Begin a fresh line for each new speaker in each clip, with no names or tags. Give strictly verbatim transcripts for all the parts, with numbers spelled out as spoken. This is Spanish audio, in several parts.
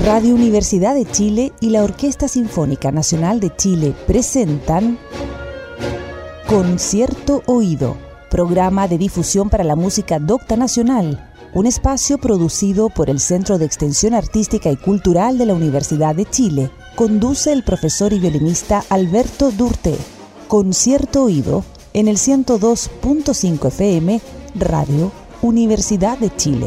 Radio Universidad de Chile y la Orquesta Sinfónica Nacional de Chile presentan Concierto Oído, programa de difusión para la música docta nacional, un espacio producido por el Centro de Extensión Artística y Cultural de la Universidad de Chile. Conduce el profesor y violinista Alberto Durte. Concierto Oído en el ciento dos punto cinco F M, Radio Universidad de Chile.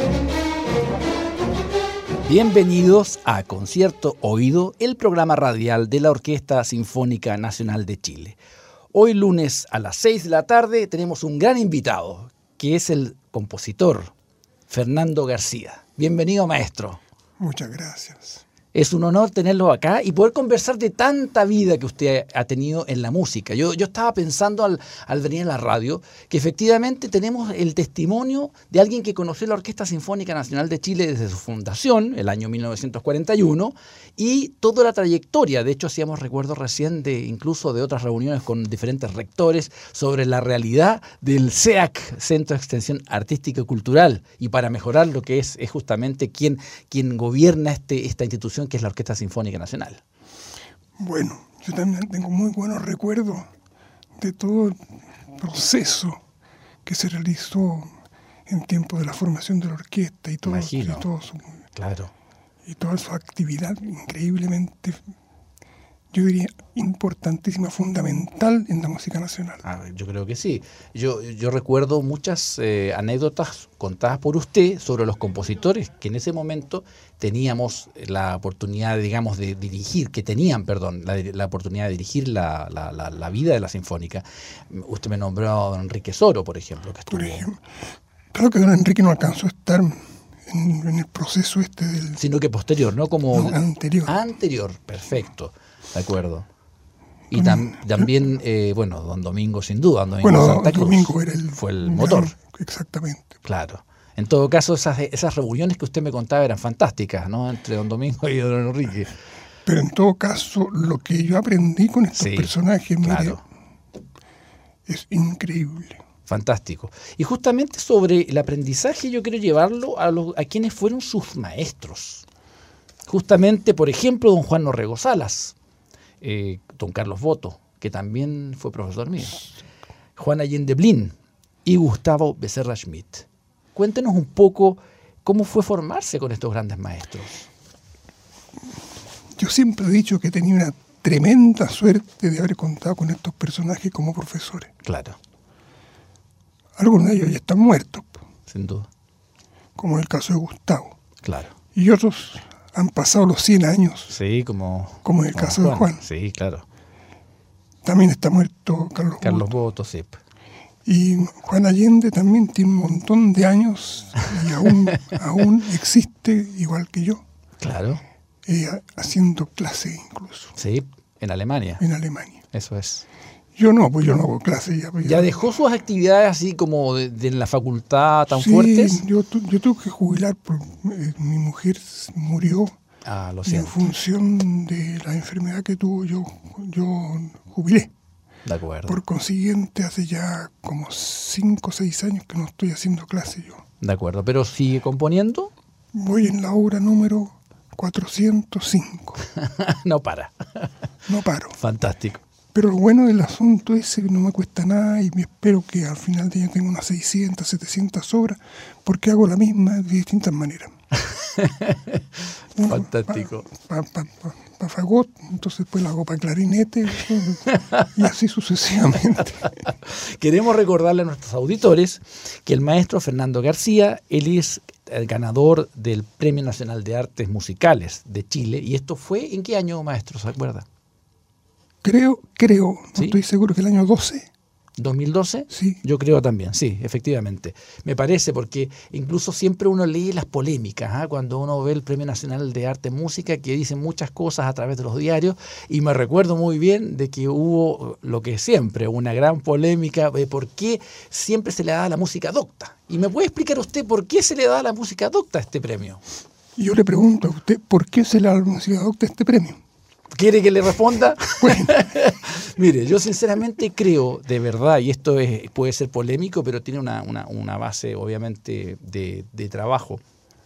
Bienvenidos a Concierto Oído, el programa radial de la Orquesta Sinfónica Nacional de Chile. Hoy lunes a las seis de la tarde tenemos un gran invitado, que es el compositor Fernando García. Bienvenido, maestro.
Muchas gracias.
Es un honor tenerlo acá y poder conversar de tanta vida que usted ha tenido en la música. Yo, yo estaba pensando al, al venir a la radio que efectivamente tenemos el testimonio de alguien que conoció la Orquesta Sinfónica Nacional de Chile desde su fundación, el año mil novecientos cuarenta y uno, y toda la trayectoria. De hecho, hacíamos recuerdos recién de incluso de otras reuniones con diferentes rectores sobre la realidad del C E A C, Centro de Extensión Artística y Cultural, y para mejorar lo que es, es justamente quien, quien gobierna este, esta institución, que es la Orquesta Sinfónica Nacional.
Bueno, yo también tengo muy buenos recuerdos de todo el proceso que se realizó en tiempo de la formación de la orquesta y todo, y todo su,
claro.
y toda su actividad increíblemente, yo diría, importantísima, fundamental en la música nacional.
Ah, yo creo que sí. Yo, yo recuerdo muchas eh, anécdotas contadas por usted sobre los compositores que en ese momento teníamos la oportunidad, digamos, de dirigir, que tenían, perdón, la, la oportunidad de dirigir la, la, la, la vida de la Sinfónica. Usted me nombró a don Enrique Soro, por ejemplo, que estuvo...
Por ejemplo, claro que don Enrique no alcanzó a estar en, en el proceso este del...
Sino que posterior, ¿no? Como...
No, anterior.
Anterior, perfecto. De acuerdo. Y tam, también, eh, bueno, don Domingo, sin duda, don Domingo
bueno,
Santa Cruz
Domingo era el,
fue el motor.
Gran, exactamente.
Claro. En todo caso, esas, esas reuniones que usted me contaba eran fantásticas, ¿no? Entre don Domingo y don Enrique.
Pero en todo caso, lo que yo aprendí con estos
sí,
personajes,
claro.
mire, es increíble.
Fantástico. Y justamente sobre el aprendizaje yo quiero llevarlo a, los, a quienes fueron sus maestros. Justamente, por ejemplo, don Juan Orrego Salas, eh, don Carlos Boto, que también fue profesor mío, Juan Allende Blin y Gustavo Becerra Schmidt. Cuéntenos un poco cómo fue formarse con estos grandes maestros.
Yo siempre he dicho que tenía una tremenda suerte de haber contado con estos personajes como profesores.
Claro.
Algunos de ellos ya están muertos.
Sin duda.
Como en el caso de Gustavo.
Claro.
Y otros han pasado los cien años.
Sí, como...
Como en el
como
caso
Juan.
de Juan.
Sí, claro.
También está muerto Carlos,
Carlos
Boto.
Boto, sí.
Y Juan Allende también tiene un montón de años y aún, aún existe igual que yo.
Claro.
Eh, haciendo clase incluso.
Sí, en Alemania.
En Alemania.
Eso es.
Yo no, pues yo no hago clase ya. Pues
¿Ya dejó sus actividades así como de, de la facultad tan
sí,
fuertes?
Yo, yo tuve que jubilar, por, eh, mi mujer murió.
Ah, lo
y
siento.
en función de la enfermedad que tuvo, yo, yo jubilé.
De acuerdo.
Por consiguiente, hace ya como cinco o seis años que no estoy haciendo clase yo.
De acuerdo, pero ¿sigue componiendo?
Voy en la obra número cuatrocientos cinco.
No para.
No paro.
Fantástico.
Pero lo bueno del asunto es que no me cuesta nada y me espero que al final de año tenga unas seiscientas, setecientas obras, porque hago la misma de distintas maneras.
Fantástico.
Para pa, pa, pa, pa fagot, entonces después la hago para clarinete y así sucesivamente.
Queremos recordarle a nuestros auditores que el maestro Fernando García, él es el ganador del Premio Nacional de Artes Musicales de Chile. ¿Y esto fue en qué año, maestro? ¿Se acuerda?
Creo, creo, no
¿Sí?
estoy seguro, que el año doce.
¿dos mil doce?
Sí.
Yo creo también, sí, efectivamente. Me parece, porque incluso siempre uno lee las polémicas, ¿eh? Cuando uno ve el Premio Nacional de Arte y Música, que dicen muchas cosas a través de los diarios, y me recuerdo muy bien de que hubo lo que siempre, una gran polémica de por qué siempre se le da la música docta. ¿Y me puede explicar usted por qué se le da la música docta a este premio?
Y yo le pregunto a usted, ¿por qué se le da la música docta este premio?
¿Quiere que le responda?
Bueno.
Mire, yo sinceramente creo, de verdad, y esto es, puede ser polémico, pero tiene una, una, una base obviamente de, de trabajo.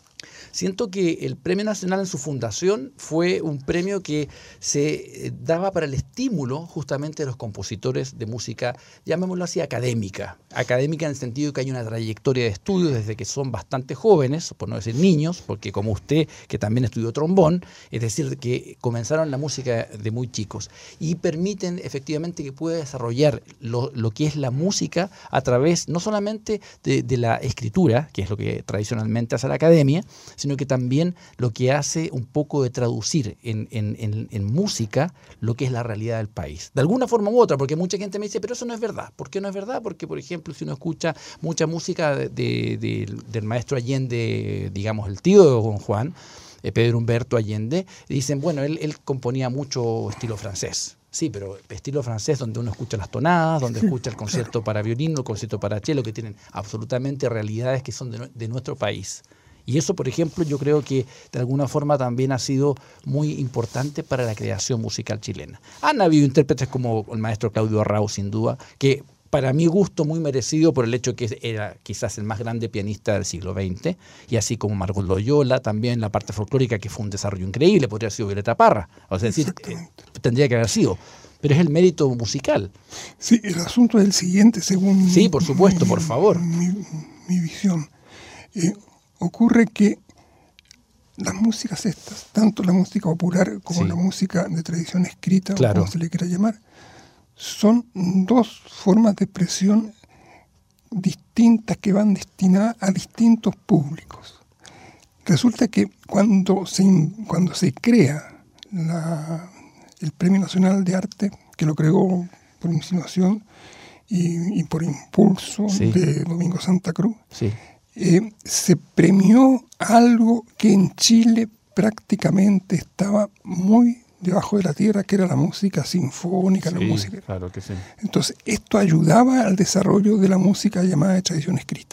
Siento que el Premio Nacional en su fundación fue un premio que se daba para el estímulo justamente de los compositores de música, llamémoslo así, académica. Académica en el sentido que hay una trayectoria de estudio desde que son bastante jóvenes, por no decir niños, porque como usted, que también estudió trombón, es decir, que comenzaron la música de muy chicos y permiten efectivamente que pueda desarrollar lo, lo que es la música a través no solamente de, de la escritura, que es lo que tradicionalmente hace la academia, sino que también lo que hace un poco de traducir en, en, en, en música lo que es la realidad del país. De alguna forma u otra, porque mucha gente me dice, pero eso no es verdad. ¿Por qué no es verdad? Porque, por ejemplo, si uno escucha mucha música de, de, de, del maestro Allende, digamos, el tío de Don Juan, eh, Pedro Humberto Allende, dicen, bueno, él, él componía mucho estilo francés. Sí, pero estilo francés donde uno escucha las tonadas, donde escucha el concierto para violín, el concierto para cello, que tienen absolutamente realidades que son de, de nuestro país. Y eso, por ejemplo, yo creo que de alguna forma también ha sido muy importante para la creación musical chilena. Han habido intérpretes como el maestro Claudio Arrau, sin duda, que para mi gusto muy merecido por el hecho que era quizás el más grande pianista del siglo veinte, y así como Margot Loyola, también la parte folclórica, que fue un desarrollo increíble, podría haber sido Violeta Parra, o sea, es decir, eh, tendría que haber sido, pero es el mérito musical.
Sí, el asunto es el siguiente, según
sí, por supuesto,
mi,
por favor.
Mi, mi visión. Eh, ocurre que las músicas estas, tanto la música popular como sí. la música de tradición escrita, claro. o como se le quiera llamar, son dos formas de expresión distintas que van destinadas a distintos públicos. Resulta que cuando se, cuando se crea la, el Premio Nacional de Arte, que lo creó por insinuación y, y por impulso sí. de Domingo Santa Cruz, sí. eh, se premió algo que en Chile prácticamente estaba muy debajo de la tierra, que era la música sinfónica, sí, la música.
Claro que sí.
Entonces, esto ayudaba al desarrollo de la música llamada de tradición escrita.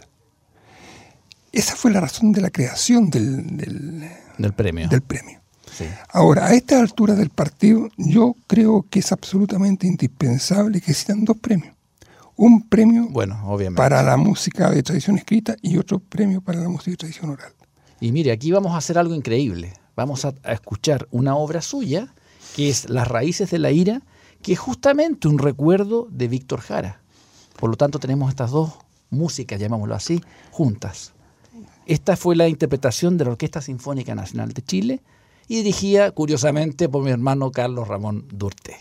Esa fue la razón de la creación del, del,
del premio.
Del premio.
Sí.
Ahora, a esta altura del partido, yo creo que es absolutamente indispensable que existan dos premios. Un premio
bueno, obviamente.
para la música de tradición escrita y otro premio para la música de tradición oral.
Y mire, aquí vamos a hacer algo increíble. Vamos a, a escuchar una obra suya, que es Las Raíces de la Ira, que es justamente un recuerdo de Víctor Jara. Por lo tanto, tenemos estas dos músicas, llamámoslo así, juntas. Esta fue la interpretación de la Orquesta Sinfónica Nacional de Chile y dirigida, curiosamente, por mi hermano Carlos Ramón Durté.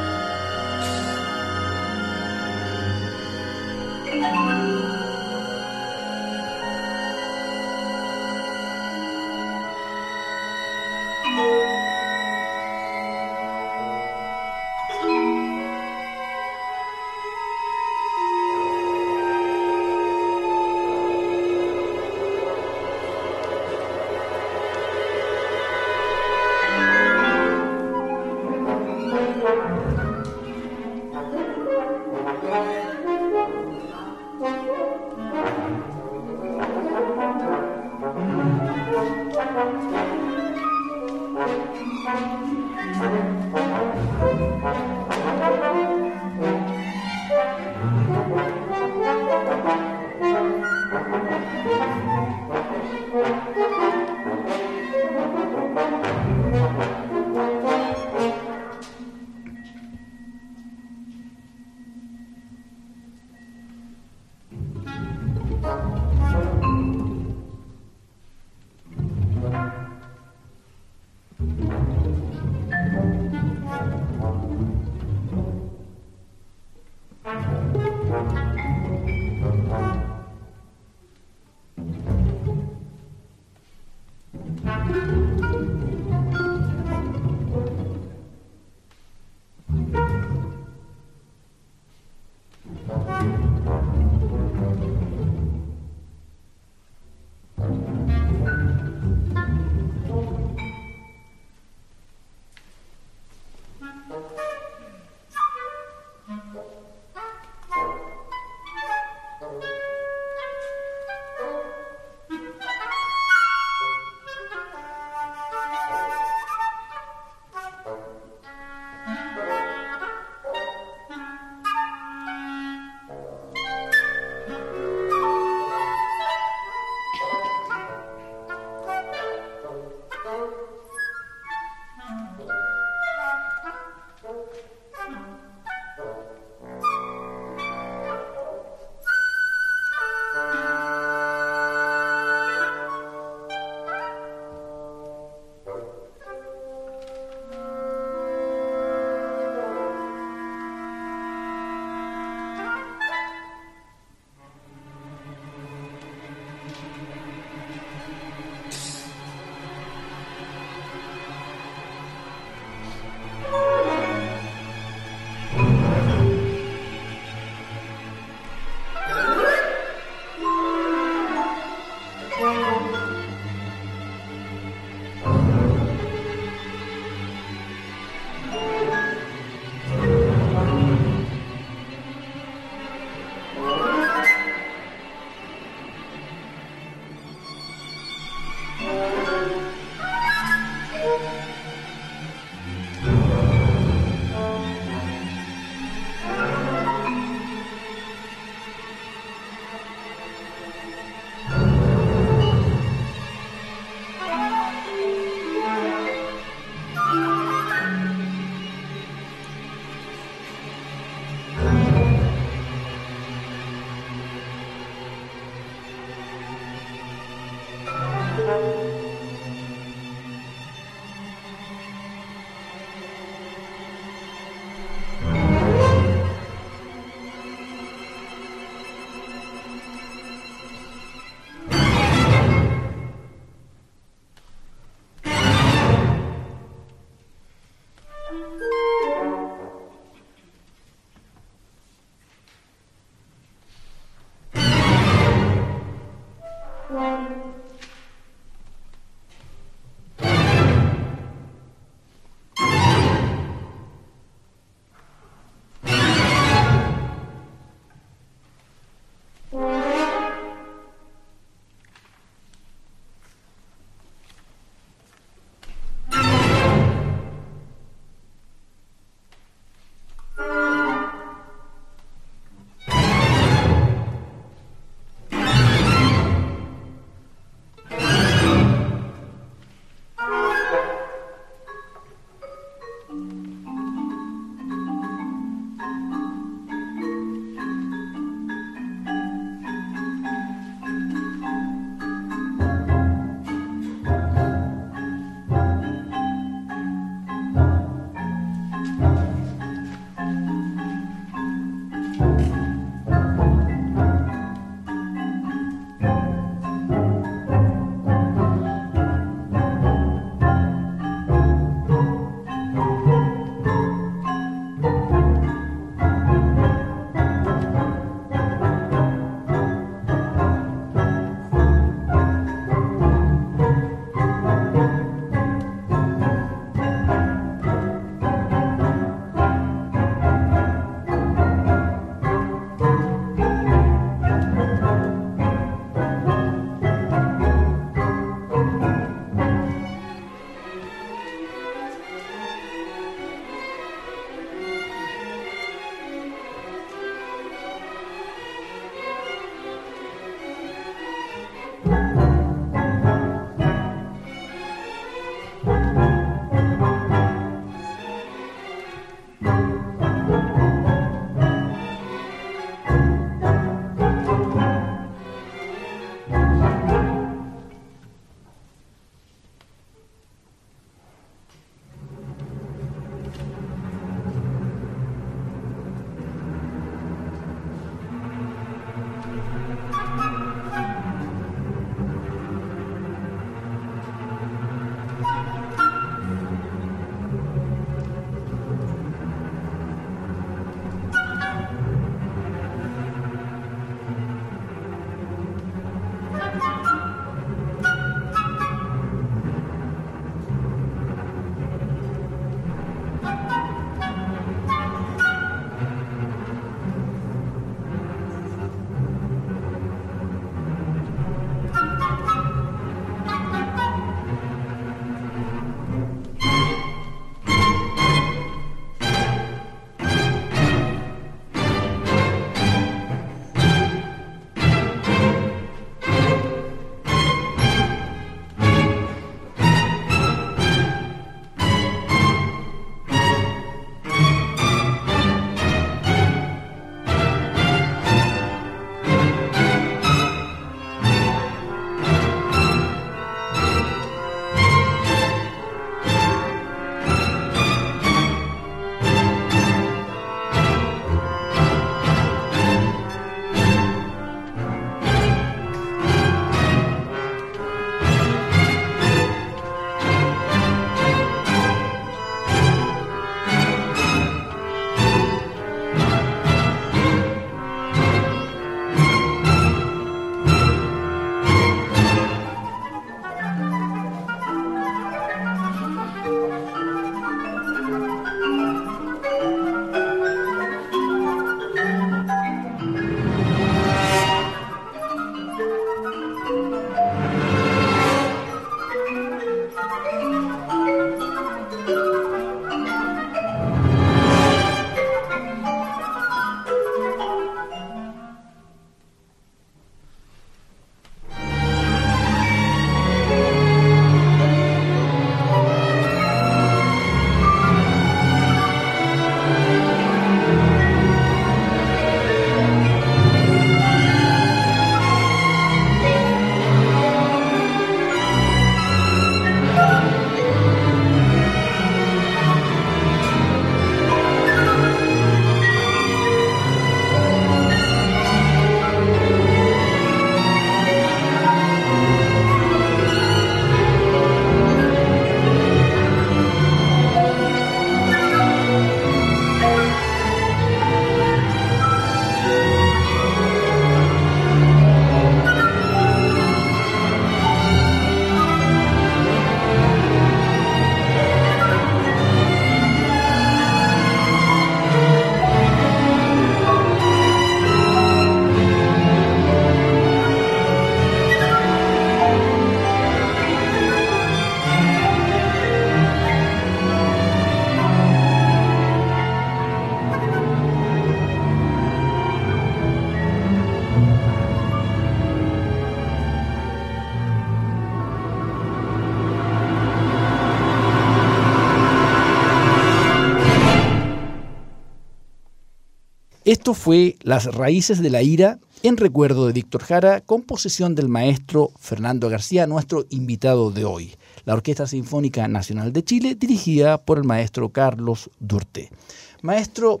Esto fue Las raíces de la ira, en recuerdo de Víctor Jara, composición del maestro Fernando García, nuestro invitado de hoy. La Orquesta Sinfónica Nacional de Chile, dirigida por el maestro Carlos Durté. Maestro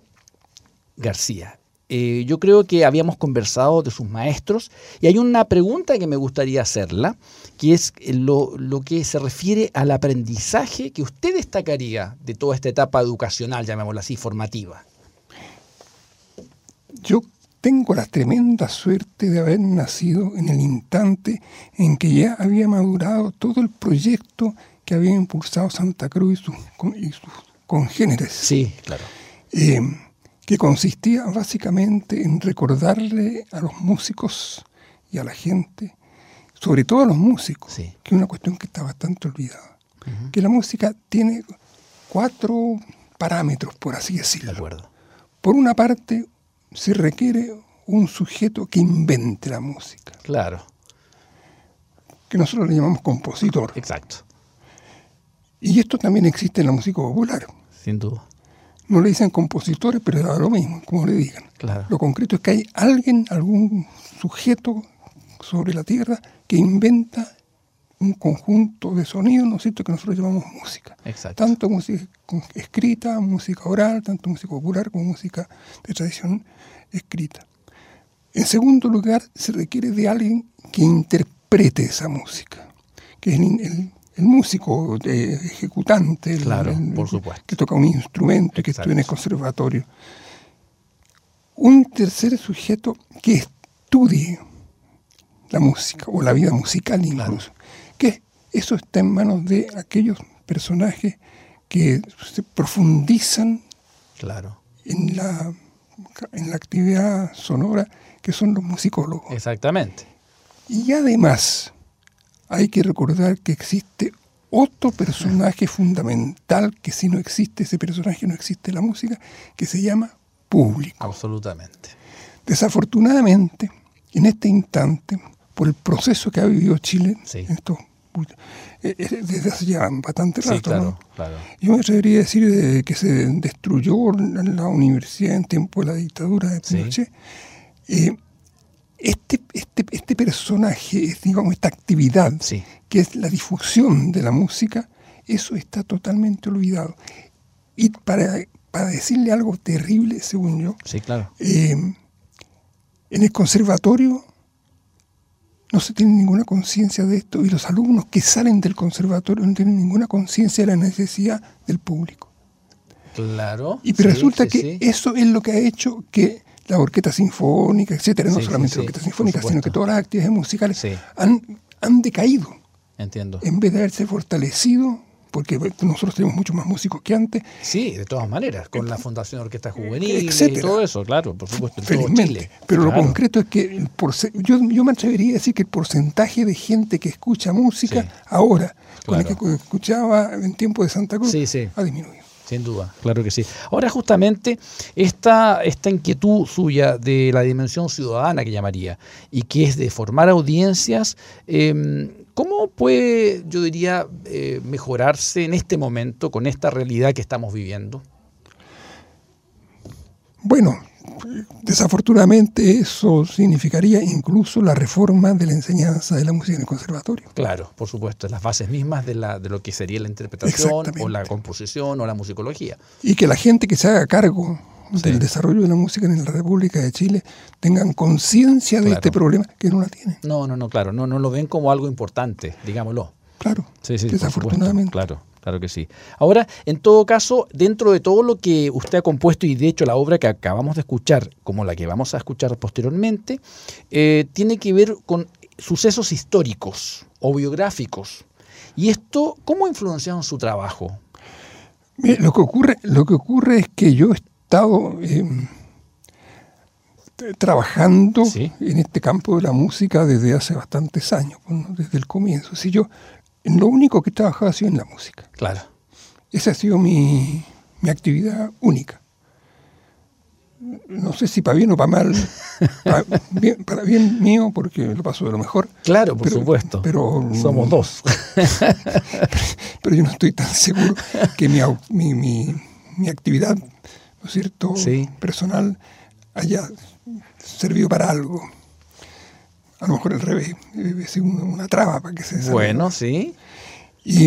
García, eh, yo creo que habíamos conversado de sus maestros y hay una pregunta que me gustaría hacerla, que es lo, lo que se refiere al aprendizaje que usted destacaría de toda esta etapa educacional, llamémosla así, formativa.
Yo tengo la tremenda suerte de haber nacido en el instante en que ya había madurado todo el proyecto que había impulsado Santa Cruz y sus, y sus congéneres.
Sí, claro.
Eh, que consistía básicamente en recordarle a los músicos y a la gente, sobre todo a los músicos, sí, que es una cuestión que está bastante olvidada, uh-huh. que la música tiene cuatro parámetros, por así decirlo.
De acuerdo.
Por una parte, se requiere un sujeto que invente la música.
Claro.
Que nosotros le llamamos compositor.
Exacto.
Y esto también existe en la música popular.
Sin duda.
No le dicen compositores, pero da lo mismo, como le digan.
Claro.
Lo concreto es que hay alguien, algún sujeto sobre la tierra que inventa un conjunto de sonidos, ¿no es cierto?, que nosotros llamamos música.
Exacto.
Tanto música escrita, música oral, tanto música popular como música de tradición escrita. En segundo lugar, se requiere de alguien que interprete esa música, que es el, el, el músico eh, ejecutante, el,
claro,
el,
por supuesto,
que toca un instrumento y que estudia en el conservatorio. Un tercer sujeto que estudie la música o la vida musical incluso. Claro. Que eso está en manos de aquellos personajes que se profundizan
claro.
en la en la actividad sonora, que son los musicólogos.
Exactamente.
Y además hay que recordar que existe otro personaje fundamental, que si no existe ese personaje no existe la música, que se llama público.
Absolutamente.
Desafortunadamente, en este instante, por el proceso que ha vivido Chile, sí. en estos, eh, desde hace ya bastante rato, sí,
claro,
¿no?
claro.
Yo me atrevería a decir de que se destruyó la, la universidad en tiempo de la dictadura de Pinochet. Sí. Eh, este, este, este personaje, digamos, esta actividad, sí. que es la difusión de la música, eso está totalmente olvidado. Y para, para decirle algo terrible, según yo,
sí, claro.
eh, en el conservatorio no se tiene ninguna conciencia de esto, y los alumnos que salen del conservatorio no tienen ninguna conciencia de la necesidad del público.
Claro.
Y pero
sí,
resulta
sí,
que
sí.
eso es lo que ha hecho que la orquesta sinfónica, etcétera, no
sí,
solamente
sí,
la orquesta
sí,
sinfónica, sino que todas las actividades musicales
sí.
han, han decaído.
Entiendo.
En vez de haberse fortalecido porque nosotros tenemos muchos más músicos que antes.
Sí, de todas maneras, con la Fundación Orquesta Juvenil
etcétera.
Y todo eso, claro, por supuesto, en
Felizmente.
todo Chile.
Pero
claro.
Lo concreto es que el porce- yo, yo me atrevería a decir que el porcentaje de gente que escucha música sí. ahora, claro. con el que escuchaba en tiempo de Santa Cruz,
sí, sí.
ha disminuido.
Sin duda, claro que sí. Ahora justamente esta, esta inquietud suya de la dimensión ciudadana que llamaría y que es de formar audiencias, eh, ¿cómo puede, yo diría, eh, mejorarse en este momento con esta realidad que estamos viviendo?
Bueno, desafortunadamente eso significaría incluso la reforma de la enseñanza de la música en el conservatorio.
Claro, por supuesto, las bases mismas de, la, de lo que sería la interpretación o la composición o la musicología.
Y que la gente que se haga cargo sí. del desarrollo de la música en la República de Chile tengan conciencia de claro. este problema, que no la tienen.
No, no, no, claro, no, no lo ven como algo importante, digámoslo.
Claro,
sí, sí,
desafortunadamente.
Claro. Claro que sí. Ahora, en todo caso, dentro de todo lo que usted ha compuesto y de hecho la obra que acabamos de escuchar, como la que vamos a escuchar posteriormente, eh, tiene que ver con sucesos históricos o biográficos. ¿Y esto cómo ha influenciado en su trabajo?
Mira, lo que ocurre, lo que ocurre es que yo he estado eh, trabajando ¿sí? en este campo de la música desde hace bastantes años, bueno, desde el comienzo. Si yo Lo único que he trabajado ha sido en la música.
Claro.
Esa ha sido mi, mi actividad única. No sé si para bien o para mal, para bien, para bien mío, porque lo paso de lo mejor.
Claro, por
pero,
supuesto.
Pero,
somos dos.
pero, pero yo no estoy tan seguro que mi, mi, mi, mi actividad, ¿no es cierto?, sí. personal haya servido para algo. A lo mejor al revés, es una, una traba para que se desarrolle.
Bueno, sí.
Y,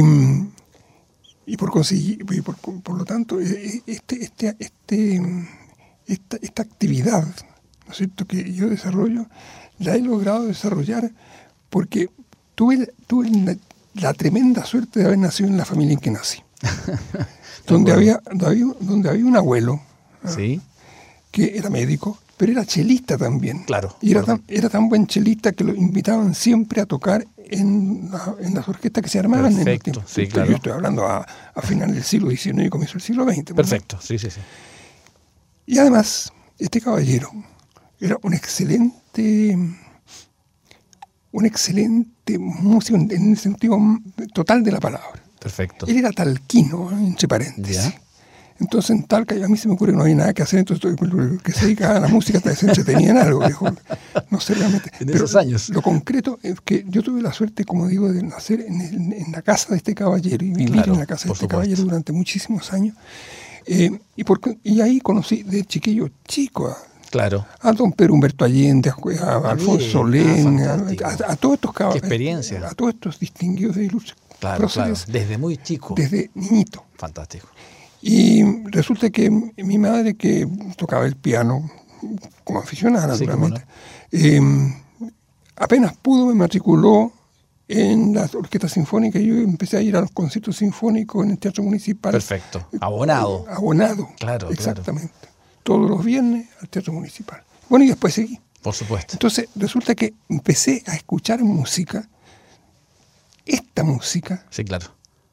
y por conseguir, y por, por lo tanto, este, este, este, esta, esta actividad, ¿no es cierto?, que yo desarrollo, la he logrado desarrollar porque tuve, tuve la, la tremenda suerte de haber nacido en la familia en que nací. donde, había, donde, había, donde había un abuelo
¿sí?
que era médico, pero era chelista también.
Claro.
Y era tan, era tan buen chelista que lo invitaban siempre a tocar en, la, en las orquestas que se armaban.
Perfecto,
en el tiempo.
Sí,
Esto,
claro.
Yo estoy hablando a, a finales del siglo diecinueve y comienzo del siglo veinte.
Perfecto, sí, sí, sí.
Y además, este caballero era un excelente, un excelente músico en el sentido total de la palabra.
Perfecto.
Él era talquino, entre paréntesis.
¿Ya?
Entonces en Talca a mí se me ocurre que no había nada que hacer, entonces el que se dedica a la música se entretenía en algo, dijo, no sé realmente.
En
Pero
esos años.
Lo concreto es que yo tuve la suerte, como digo, de nacer en, el, en la casa de este caballero y vivir
claro,
en la casa de este
supuesto.
caballero durante muchísimos años. Eh, y, por, y ahí conocí de chiquillo chico a,
claro.
a don Pedro Humberto Allende, a, a, a Alfonso Solén, ah, a, a, a todos estos caballeros.
Qué experiencia.
A todos estos distinguidos de ilustres.
Claro, claro. Desde muy chico.
Desde niñito.
Fantástico.
Y resulta que mi madre, que tocaba el piano como aficionada, naturalmente, sí, no. eh, apenas pudo me matriculó en la orquesta sinfónica y yo empecé a ir a los conciertos sinfónicos en el Teatro Municipal.
Perfecto. Abonado.
Eh, abonado.
Claro,
exactamente.
Claro.
Todos los viernes al Teatro Municipal. Bueno, y después seguí.
Por supuesto.
Entonces, resulta que empecé a escuchar música, esta música.
Sí, claro.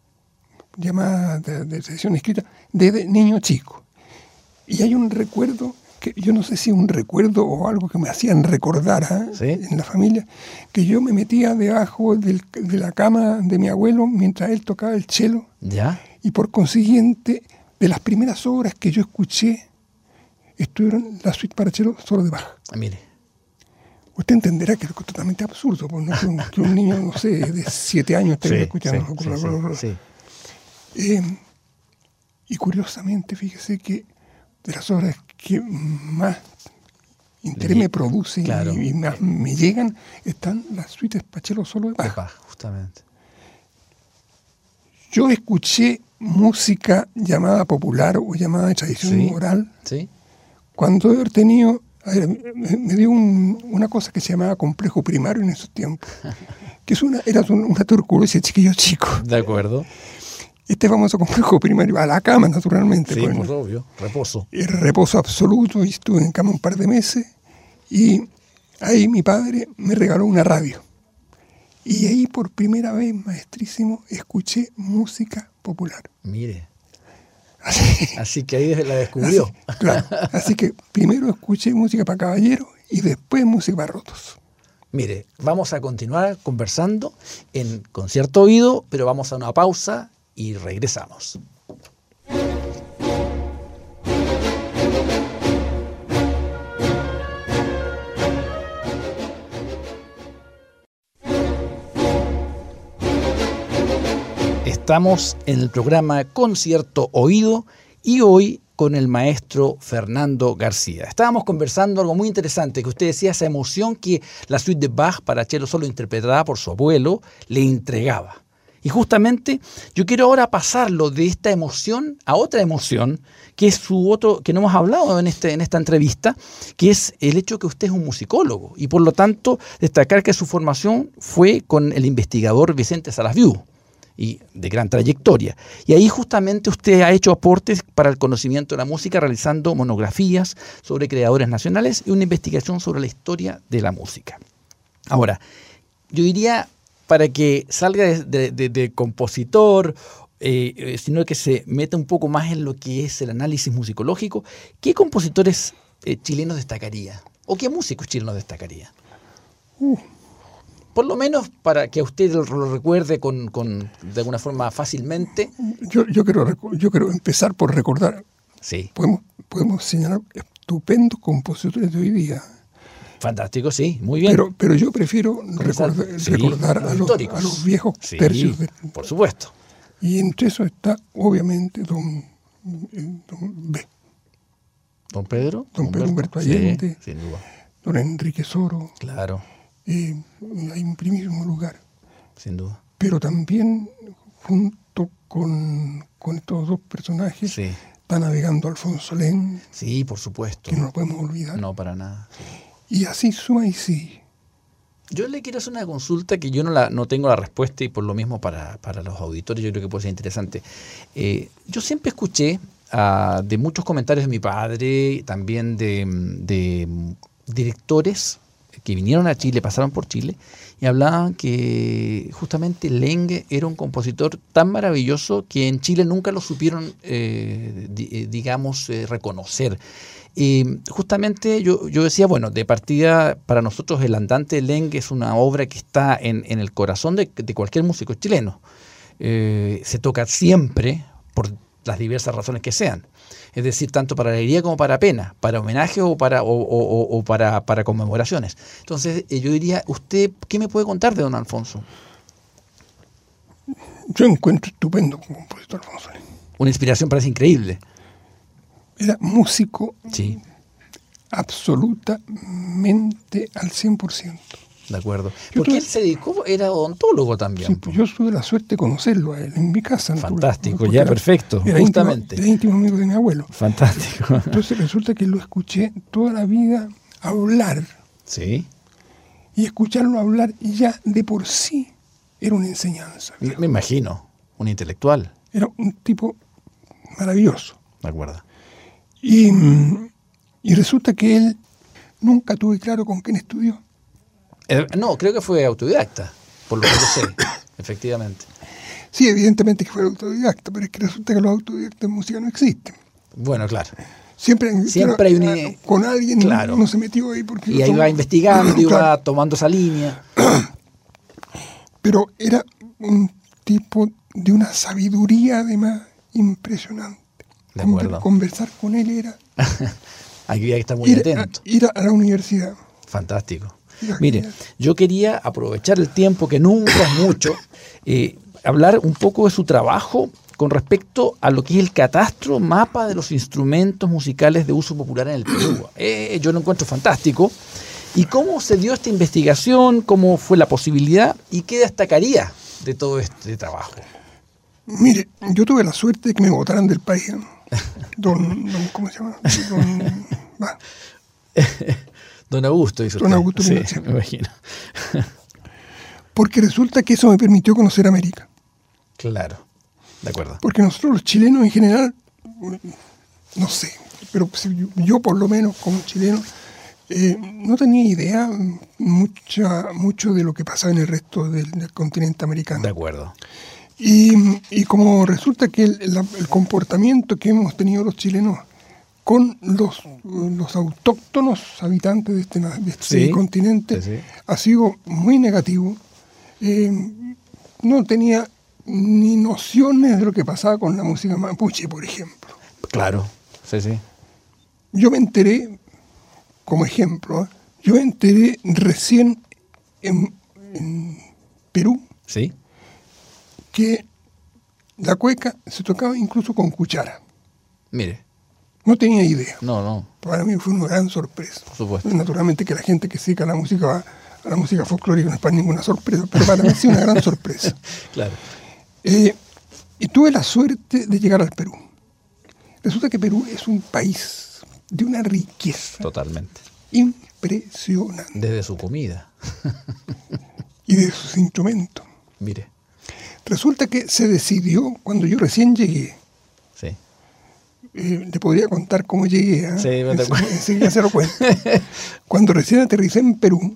Llamada de, de sesión escrita, desde niño chico. Y hay un recuerdo, que yo no sé si un recuerdo o algo que me hacían recordar ¿eh?
¿Sí?
en la familia, que yo me metía debajo del, de la cama de mi abuelo mientras él tocaba el cello.
¿Ya?
Y por consiguiente, de las primeras obras que yo escuché, estuvieron la suite para cello solo de Bach.
Ah, mire.
Usted entenderá que es totalmente absurdo, pues, ¿no? que, un, que un niño, no sé, de siete años esté sí, escuchando.
Sí, sí, sí, sí.
Eh, y curiosamente, fíjese que de las obras que más interés me producen claro. y, y más me llegan están las suites para cello solo de Bach.
Bach, justamente.
Yo escuché música llamada popular o llamada de tradición
sí,
oral
sí.
cuando he tenido, a ver, me, me dio un, una cosa que se llamaba complejo primario en esos tiempos, que es una, era una tuberculosis de chiquillo chico.
De acuerdo.
Este famoso complejo primario, a la cama, naturalmente.
Sí,
pues,
pues obvio, reposo.
Era reposo absoluto, y estuve en cama un par de meses, y ahí mi padre me regaló una radio. Y ahí por primera vez, maestrísimo, escuché música popular.
Mire.
Así,
así que ahí la descubrió.
Así, claro, así que primero escuché música para caballeros y después música para rotos.
Mire, vamos a continuar conversando en Concierto Oído, pero vamos a una pausa y regresamos. Estamos en el programa Concierto Oído y hoy con el maestro Fernando García. Estábamos conversando algo muy interesante, que usted decía esa emoción que la suite de Bach para cello solo interpretada por su abuelo le entregaba. Y justamente yo quiero ahora pasarlo de esta emoción a otra emoción, que es su otro, que no hemos hablado en, este, en esta entrevista, que es el hecho que usted es un musicólogo y por lo tanto destacar que su formación fue con el investigador Vicente Salas-Viu, y de gran trayectoria. Y ahí justamente usted ha hecho aportes para el conocimiento de la música, realizando monografías sobre creadores nacionales y una investigación sobre la historia de la música. Ahora, yo diría, para que salga de, de, de, de compositor, eh, sino que se meta un poco más en lo que es el análisis musicológico, ¿qué compositores eh, chilenos destacaría? ¿O qué músicos chilenos destacaría? Uh. Por lo menos para que a usted lo, lo recuerde con, con, de alguna forma fácilmente.
Yo, yo, quiero, yo quiero empezar por recordar.
Sí.
Podemos, podemos señalar estupendos compositores de hoy día.
Fantástico, sí, muy bien.
Pero, pero yo prefiero recordar, sí, recordar a, los, a los viejos sí, tercios. De,
por supuesto.
Y entre eso está, obviamente, don, don B.
¿Don Pedro?
Don Pedro Humberto Allende.
Sí, sin duda.
Don Enrique Soro.
Claro.
Eh, hay un primismo lugar.
Sin duda.
Pero también, junto con, con estos dos personajes,
sí.
está navegando Alfonso Lén.
Sí, por supuesto.
Que no lo podemos olvidar.
No, para nada. Sí.
Y así suma y sí.
Yo le quiero hacer una consulta que yo no, la, no tengo la respuesta y por lo mismo para, para los auditores yo creo que puede ser interesante. Eh, yo siempre escuché uh, de muchos comentarios de mi padre, también de, de directores que vinieron a Chile, pasaron por Chile, y hablaban que justamente Leng era un compositor tan maravilloso que en Chile nunca lo supieron, eh, digamos, eh, reconocer. Y justamente yo, yo decía, bueno, de partida para nosotros el Andante de Leng es una obra que está en, en el corazón de, de cualquier músico chileno. Eh, se toca siempre por las diversas razones que sean. Es decir, tanto para alegría como para pena, para homenaje o para, o, o, o para, para conmemoraciones. Entonces, eh, yo diría, ¿usted qué me puede contar de don Alfonso?
Yo encuentro estupendo como compositor Alfonso.
Una inspiración parece increíble.
Era músico
sí.
absolutamente al cien por ciento.
De acuerdo. Porque tuve, él se dedicó, era odontólogo también.
Sí, pues yo tuve la suerte de conocerlo a él en mi casa.
Fantástico, ya era, perfecto,
era
justamente.
Íntimo, era íntimo amigo de mi abuelo.
Fantástico.
Entonces resulta que lo escuché toda la vida hablar.
Sí.
Y escucharlo hablar ya de por sí era una enseñanza.
Me, me imagino, un intelectual.
Era un tipo maravilloso.
De acuerdo.
Y, y resulta que él nunca tuve claro con quién estudió.
Eh, no, creo que fue autodidacta, por lo que yo sé, efectivamente.
Sí, evidentemente que fue autodidacta, pero es que resulta que los autodidactas en música no existen.
Bueno, claro.
Siempre,
Siempre
claro,
hay un...
con alguien
claro.
no se metió ahí. Porque
y ahí
tomó,
va investigando,
claro.
iba tomando esa línea.
Pero era un tipo de una sabiduría además impresionante.
De acuerdo.
Conversar con él era...
Había que estar muy
ir
atento.
A, ir a la universidad.
Fantástico. Mire, yo quería aprovechar el tiempo, que nunca es mucho, eh, hablar un poco de su trabajo con respecto a lo que es el catastro mapa de los instrumentos musicales de uso popular en el Perú. Eh, yo lo encuentro fantástico. ¿Y cómo se dio esta investigación? ¿Cómo fue la posibilidad? ¿Y qué destacaría de todo este trabajo?
Mire, yo tuve la suerte de que me votaran del país. Don, don ¿cómo se llama? Don... Va.
Don Augusto hizo
Don Augusto,
sí, me imagino.
Porque resulta que eso me permitió conocer América.
Claro, de acuerdo.
Porque nosotros los chilenos en general, no sé, pero yo, yo por lo menos como chileno, eh, no tenía idea mucha, mucho de lo que pasaba en el resto del, del continente americano.
De acuerdo.
Y, y como resulta que el, el, el comportamiento que hemos tenido los chilenos con los, los autóctonos habitantes de este, de este sí, continente sí, sí. ha sido muy negativo. Eh, no tenía ni nociones de lo que pasaba con la música mapuche, por ejemplo.
Claro, sí, sí.
Yo me enteré, como ejemplo, ¿eh? yo me enteré recién en, en Perú
¿sí?
que la cueca se tocaba incluso con cuchara.
Mire.
No tenía idea.
No, no.
Para mí fue una gran sorpresa.
Por supuesto.
Naturalmente que la gente que sigue a la música va a la música folclórica no es para ninguna sorpresa, pero para mí sí una gran sorpresa.
Claro.
Eh, y tuve la suerte de llegar al Perú. Resulta que Perú es un país de una riqueza.
Totalmente.
Impresionante.
Desde su comida.
Y de sus instrumentos.
Mire.
Resulta que se decidió, cuando yo recién llegué,
sí.
eh, le podría contar cómo llegué, ¿eh?
Sí, me te acuerdo.
Enseguida se lo cuento. Cuando recién aterricé en Perú,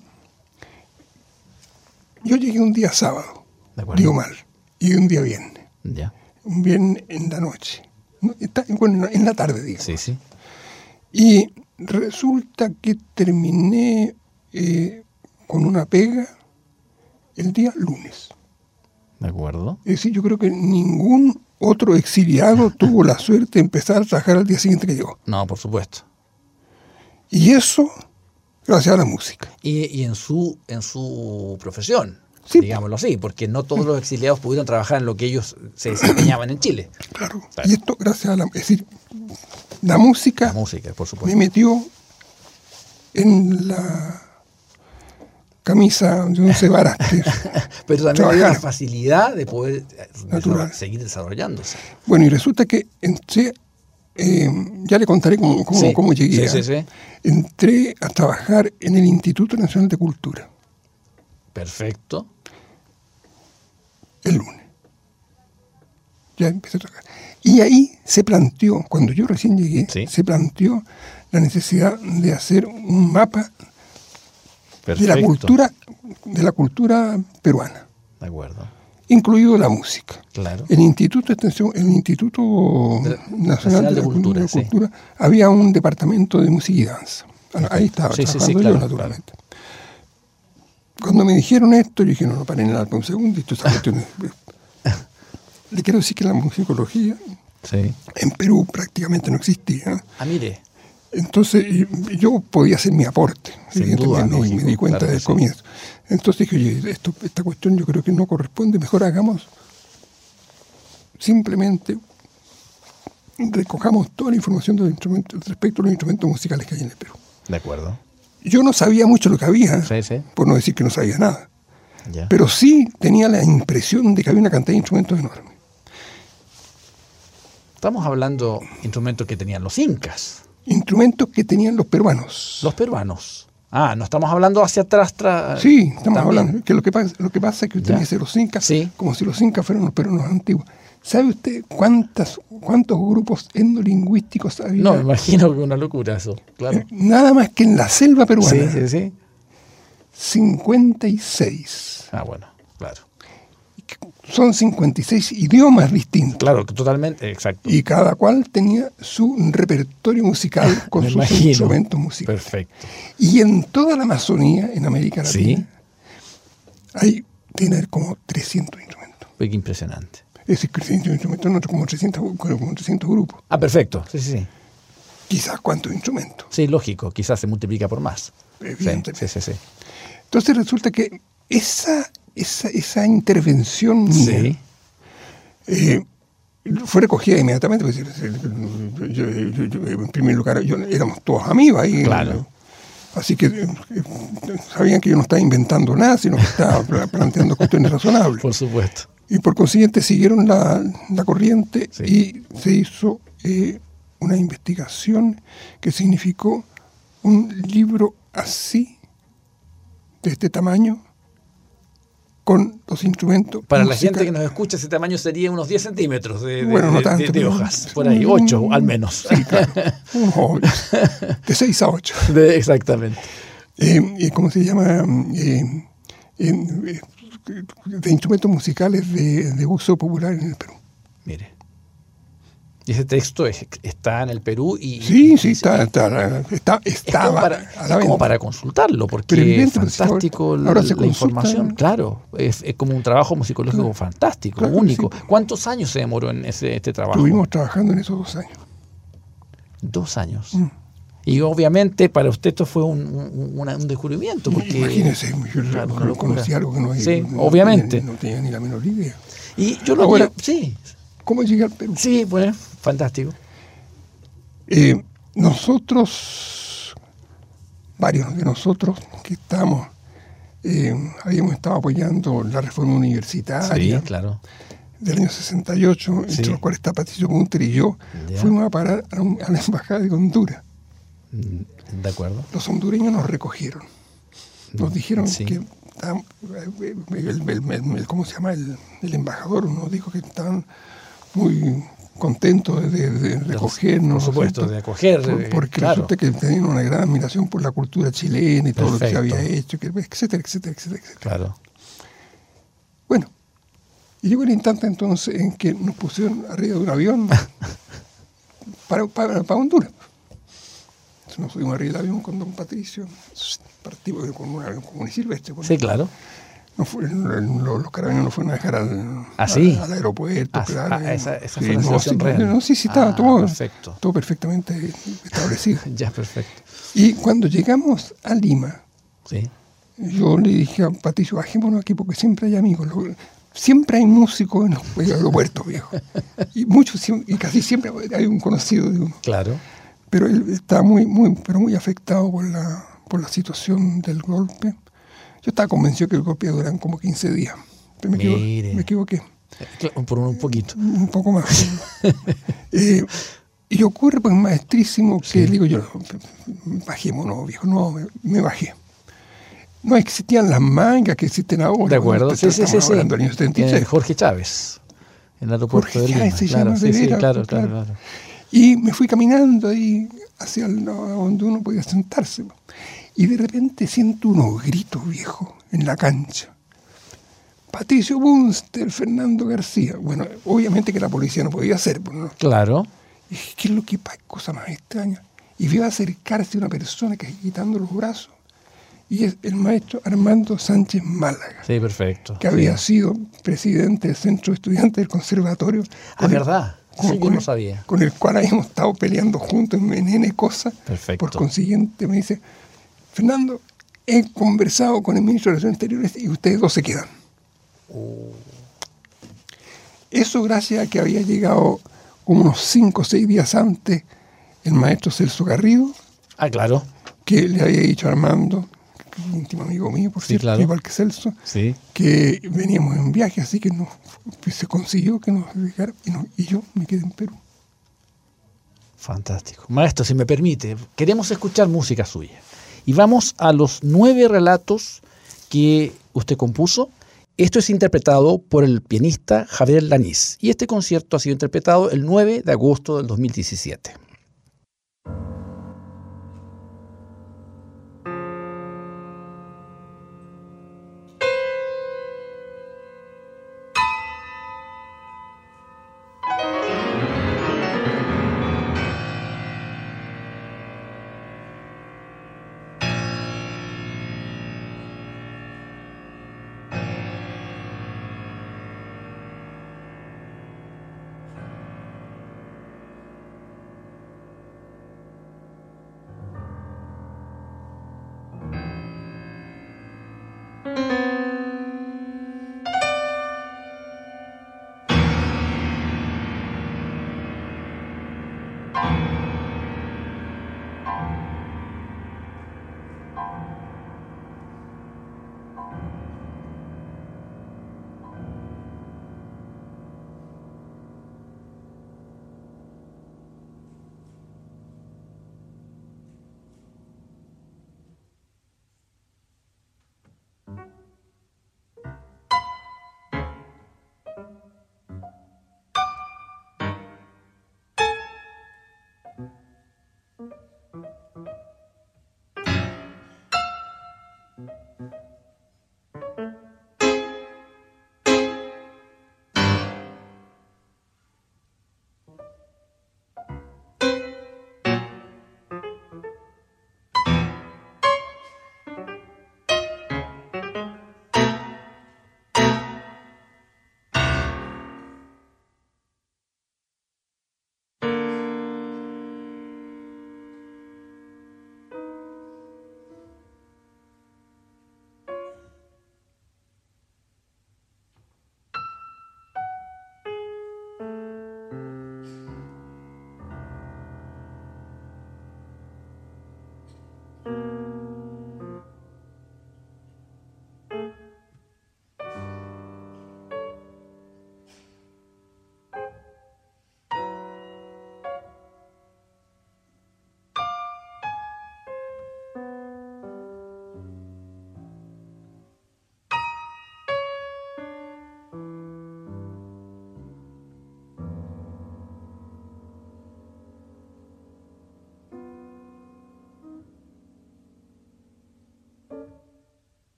yo llegué un día sábado, digo mal, y un día viernes.
Ya.
Un viernes en la noche. Bueno, en la tarde, digo.
Sí, sí.
Y resulta que terminé eh, con una pega el día lunes.
De acuerdo.
Es decir, yo creo que ningún otro exiliado tuvo la suerte de empezar a trabajar al día siguiente que llegó.
No, por supuesto.
Y eso gracias a la música.
Y, y en su en su profesión,
sí,
digámoslo así, porque no todos los exiliados pudieron trabajar en lo que ellos se desempeñaban en Chile.
Claro. Claro. Y esto gracias a la... Es decir, la música,
la música, por supuesto,
me metió en la camisa de once varas.
Pero también había la facilidad de poder desarroll- seguir desarrollándose.
Bueno, y resulta que entré, eh, ya le contaré cómo, cómo,
sí,
cómo llegué.
Sí, sí, sí.
Entré a trabajar en el Instituto Nacional de Cultura.
Perfecto.
El lunes. Ya empecé a trabajar. Y ahí se planteó, cuando yo recién llegué, ¿sí? se planteó la necesidad de hacer un mapa Perfecto. de la cultura de la cultura peruana.
De acuerdo.
Incluido la música.
Claro.
El Instituto de Extensión, el Instituto de, Nacional, Nacional de, de Cultura, de Cultura sí. había un departamento de música y danza. Perfecto. Ahí estaba
sí,
trabajando
sí, sí,
yo,
claro,
naturalmente. Claro. Cuando me dijeron esto, yo dije, no, no paren nada por un segundo. Esto es Le quiero decir que la musicología
sí.
en Perú prácticamente no existía.
Ah, mire.
Entonces yo podía hacer mi aporte.
Sin duda,
no, y me di cuenta
claro
del
sí.
comienzo. Entonces dije, oye, esto, esta cuestión yo creo que no corresponde, mejor hagamos, simplemente recojamos toda la información de los instrumentos, respecto a los instrumentos musicales que hay en el Perú.
De acuerdo.
Yo no sabía mucho lo que había,
sí, sí.
por no decir que no sabía nada.
Ya.
Pero sí tenía la impresión de que había una cantidad de instrumentos enorme.
Estamos hablando de instrumentos que tenían los incas.
Instrumentos que tenían los peruanos.
Los peruanos. Ah, no estamos hablando hacia atrás. Tra-
sí, estamos también. hablando. Que lo, que pasa, lo que pasa es que usted dice los incas,
sí.
como si los incas fueran los peruanos antiguos. ¿Sabe usted cuántas, cuántos grupos etnolingüísticos había?
No, me imagino que es una locura eso, claro.
Eh, nada más que en la selva peruana.
Sí, sí, sí.
cincuenta y seis.
Ah, bueno, claro.
Son cincuenta y seis idiomas distintos.
Claro, totalmente, exacto.
Y cada cual tenía su repertorio musical con sus
imagino.
instrumentos musicales.
Perfecto.
Y en toda la Amazonía, en América Latina,
¿sí?
hay, tiene como trescientos instrumentos.
Qué impresionante.
Es decir, trescientos instrumentos, no como trescientos, como trescientos grupos.
Ah, perfecto. Sí, sí, sí.
Quizás cuántos instrumentos.
Sí, lógico. Quizás se multiplica por más.
Evidentemente.
Sí, sí, sí.
Entonces resulta que esa, esa, esa intervención mía
sí.
eh, fue recogida inmediatamente. Pues, yo, yo, yo, yo, en primer lugar, yo, éramos todos amigos ahí.
Claro.
Así que eh, sabían que yo no estaba inventando nada, sino que estaba planteando cuestiones razonables.
Por supuesto.
Y por consiguiente siguieron la, la corriente sí. y se hizo eh, una investigación que significó un libro así, de este tamaño, con los instrumentos
Para
musicales.
La gente que nos escucha, ese tamaño sería unos diez centímetros de, de,
bueno, no tanto,
de, de hojas, por ahí, ocho al menos.
Sí, claro, unos de seis a ocho.
De, exactamente.
Eh, ¿Cómo se llama? Eh, eh, de instrumentos musicales de, de uso popular en el Perú.
Mire. Y ese texto es, está en el Perú y...
Sí,
y,
sí,
y,
está, está, está, estaba
es como para, a la es como para consultarlo, porque es fantástico ahora, ahora la, la información. Claro, es, es como un trabajo musicológico claro, fantástico, claro único. Sí. ¿Cuántos años se demoró en ese, este trabajo?
Estuvimos trabajando en esos dos años.
Dos años. Mm. Y obviamente para usted esto fue un, un, un descubrimiento. Porque,
imagínese, yo claro, no conocí algo que no,
sí,
no,
obviamente.
No, tenía, no tenía ni la menor idea.
Y yo lo
ahora,
que, sí.
¿Cómo llegué al Perú?
Sí, bueno, fantástico.
Eh, nosotros, varios de nosotros que estamos, eh, habíamos estado apoyando la reforma universitaria.
Sí, claro.
Del año sesenta y ocho, sí. Entre los cuales está Patricio Munter y yo, ya. Fuimos a parar a, un, a la embajada de Honduras.
De acuerdo.
Los hondureños nos recogieron. Nos dijeron
sí.
que el, el, el, el, ¿cómo se llama? El, el embajador nos dijo que estaban muy contentos de, de, de recogernos.
Por supuesto, de acoger.
Por, porque claro. Resulta que tenían una gran admiración por la cultura chilena y todo Perfecto. Lo que se había hecho, que, etcétera, etcétera, etcétera, etcétera.
Claro.
Bueno, y llegó el instante entonces en que nos pusieron arriba de un avión para, para, para Honduras. Entonces nos subimos arriba del avión con don Patricio, partimos con una con silvestre.
Sí, claro.
No fue, los, los carabineros nos fueron a dejar al,
¿Ah, sí?
al, al aeropuerto.
Ah,
claro,
ah, esa, esa
sí,
fue la
no,
situación
sí,
real.
No, sí, sí, estaba
ah,
todo,
perfecto.
todo perfectamente establecido.
Ya, perfecto.
Y cuando llegamos a Lima,
sí.
yo le dije a Patricio, bajémonos aquí porque siempre hay amigos. Siempre hay músicos en los aeropuertos, viejo. Y muchos, y casi siempre hay un conocido de uno.
Claro.
Pero él está muy, muy, pero muy afectado por la, por la situación del golpe. Yo estaba convencido que el golpe iba a durar como quince días. Pero me, equivo- me equivoqué.
Por un poquito.
Un poco más. eh, y ocurre pues maestrísimo que sí. digo yo, bajémonos, viejo. No, me, me bajé. No existían las mangas que existen ahora.
De acuerdo, sí, sí, sí. sí.
Del año setenta y seis.
Eh, Jorge Chávez, en el aeropuerto
Jorge
de Lima.
Chávez se
claro,
llama
sí,
de
sí,
veras,
claro,
claro.
claro, claro.
Y me fui caminando ahí hacia el lado donde uno podía sentarse. Y de repente siento unos gritos viejos en la cancha. Patricio Bunster, Fernando García. Bueno, obviamente que la policía no podía hacer. ¿No?
Claro.
Y dije, ¿qué es lo que pasa? Cosa más extraña. Y vio acercarse una persona que quitando los brazos. Y es el maestro Armando Sánchez Málaga.
Sí, perfecto.
Que había sí. sido presidente del Centro de Estudiantes del Conservatorio.
Ah, ¿verdad?
Con,
sí, yo
con
no
el,
sabía.
Con el cual habíamos estado peleando juntos en N cosas.
Perfecto.
Por consiguiente, me dice, Fernando, he conversado con el ministro de Relaciones Exteriores y ustedes dos se quedan. Oh. Eso gracias a que había llegado como unos cinco o seis días antes el maestro Celso Garrido.
Ah, claro.
Que le había dicho a Armando, un íntimo amigo mío, por
sí,
cierto,
claro.
igual que Celso,
sí.
que veníamos en viaje, así que nos, pues se consiguió que nos dejara y, nos, y yo me quedé en Perú.
Fantástico. Maestro, si me permite, queremos escuchar música suya. Y vamos a los nueve relatos que usted compuso. Esto es interpretado por el pianista Javier Lanís. Y este concierto ha sido interpretado el nueve de agosto del dos mil diecisiete.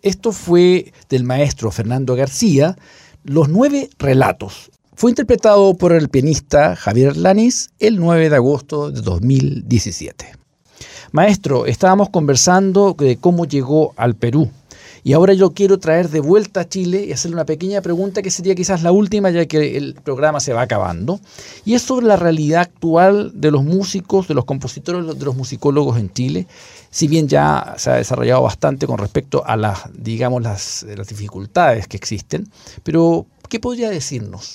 Esto fue del maestro Fernando García, Los Nueve Relatos. Fue interpretado por el pianista Javier Lanís el nueve de agosto de dos mil diecisiete. Maestro, estábamos conversando de cómo llegó al Perú. Y ahora yo quiero traer de vuelta a Chile y hacerle una pequeña pregunta que sería quizás la última, ya que el programa se va acabando. Y es sobre la realidad actual de los músicos, de los compositores, de los musicólogos en Chile. Si bien ya se ha desarrollado bastante con respecto a las, digamos, las, las dificultades que existen. Pero, ¿qué podría decirnos?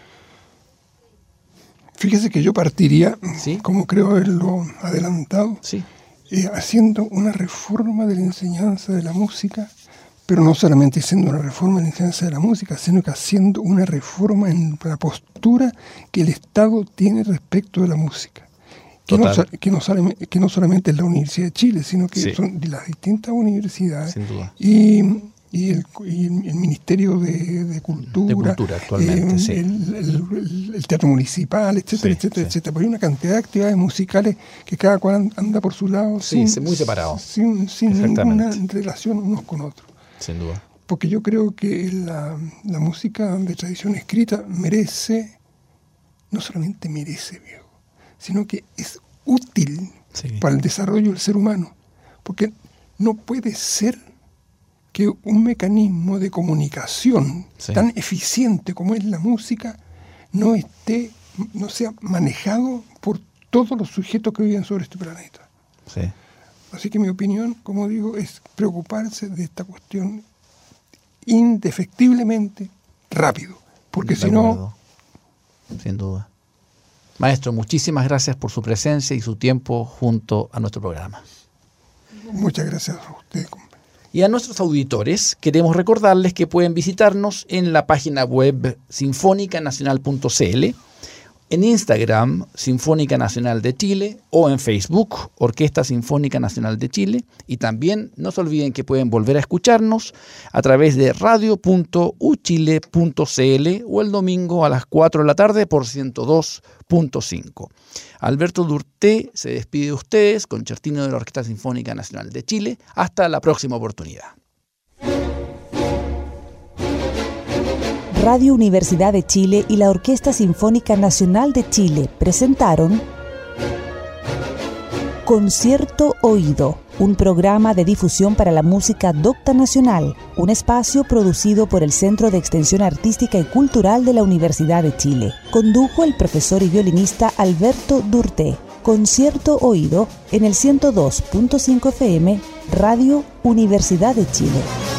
Fíjese que yo partiría,
¿Sí?
como creo haberlo adelantado,
Sí.
eh, haciendo una reforma de la enseñanza de la música, pero no solamente haciendo una reforma de la enseñanza de la música, sino que haciendo una reforma en la postura que el Estado tiene respecto de la música. Que no, que, no, que no solamente es la Universidad de Chile, sino que sí. son de las distintas universidades.
Sin duda.
Y, y, el, y el Ministerio de, de Cultura,
de Cultura actualmente,
eh,
sí.
el, el, el Teatro Municipal, etcétera, sí, etcétera, sí. etcétera. Porque hay una cantidad de actividades musicales que cada cual anda por su lado,
sí,
sin,
muy separado,
sin, sin ninguna relación unos con otros.
Sin duda.
Porque yo creo que la, la música de tradición escrita merece, no solamente merece, viejo, sino que es útil sí. para el desarrollo del ser humano. Porque no puede ser que un mecanismo de comunicación sí. tan eficiente como es la música no esté, no sea manejado por todos los sujetos que viven sobre este planeta.
Sí.
Así que mi opinión, como digo, es preocuparse de esta cuestión indefectiblemente rápido, porque si no...
Sin duda. Maestro, muchísimas gracias por su presencia y su tiempo junto a nuestro programa.
Muchas gracias a usted.
Y a nuestros auditores queremos recordarles que pueden visitarnos en la página web sinfónica nacional punto c l, en Instagram, Sinfónica Nacional de Chile, o en Facebook, Orquesta Sinfónica Nacional de Chile. Y también no se olviden que pueden volver a escucharnos a través de radio punto u chile punto c l o el domingo a las cuatro de la tarde por ciento dos punto cinco. Alberto Durté se despide de ustedes, concertino de la Orquesta Sinfónica Nacional de Chile. Hasta la próxima oportunidad.
Radio Universidad de Chile y la Orquesta Sinfónica Nacional de Chile presentaron Concierto Oído, un programa de difusión para la música docta nacional, un espacio producido por el Centro de Extensión Artística y Cultural de la Universidad de Chile. Condujo el profesor y violinista Alberto Durté. Concierto Oído en el ciento dos punto cinco F M, Radio Universidad de Chile.